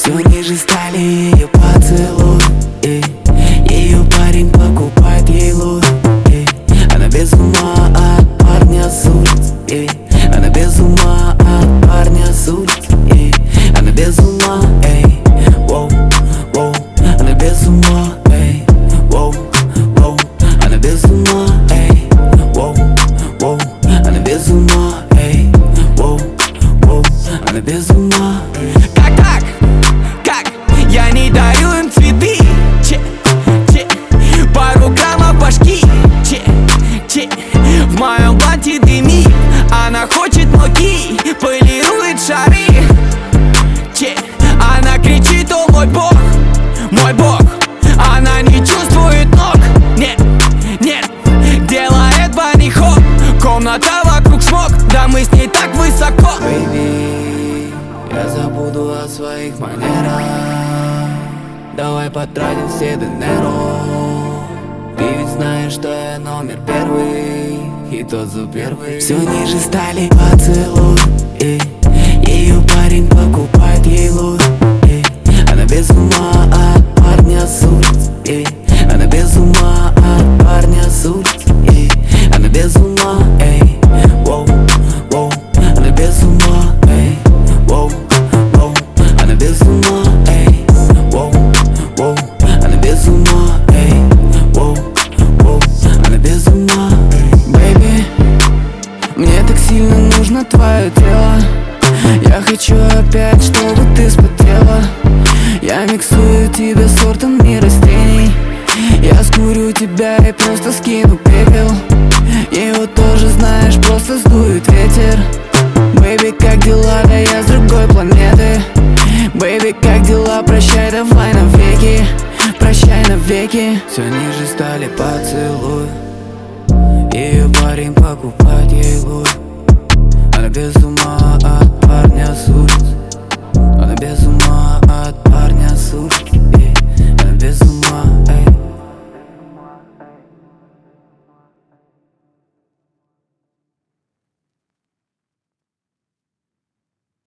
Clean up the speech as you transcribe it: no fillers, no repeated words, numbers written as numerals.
Все ниже стали ее поцелуи. Ее парень покупает ей лук. Она без ума от парня с улиц. Она без ума от парня с улиц. Она без ума, эй, воу, воу. Она без ума, эй, воу, воу. Она без ума, эй, воу, воу. Она без ума, эй, воу, воу. Она без ума. Как? Я не дарю им цветы. Пару граммов башки. В моем платье дымит. Она хочет муки, полирует шары. Она кричит: о мой бог, мой бог. Она не чувствует ног. Нет, делает банни-хоп. Комната вокруг смог, да мы с ней так высоко. Baby, я забуду о своих манерах. Давай потратим все денеро. Ты ведь знаешь, что я номер первый, и тот за первый. Все ниже стали поцелуи. Ее парень покупает ей лук. Она без ума от парня с улиц. Она без ума от парня с улиц. Она без ума, эй, воу, воу. Она без ума, эй, воу, воу. Она без ума, эй, воу, воу. Она без ума, эй, воу, воу. Она без ума. Baby, мне так сильно нужно твое тело. Я хочу опять, чтобы ты вспотела. Я миксую тебя сортами растений. Я скурю тебя и просто скину пепел. Его тоже знаешь, просто сдует ветер. Бэйби, как дела? Да я с другой планеты. Бэйби, как дела? Прощай, давай навеки. Прощай навеки. Все ниже стали поцелуи. Ее парень покупает ей лук. Она без ума от парня с улиц.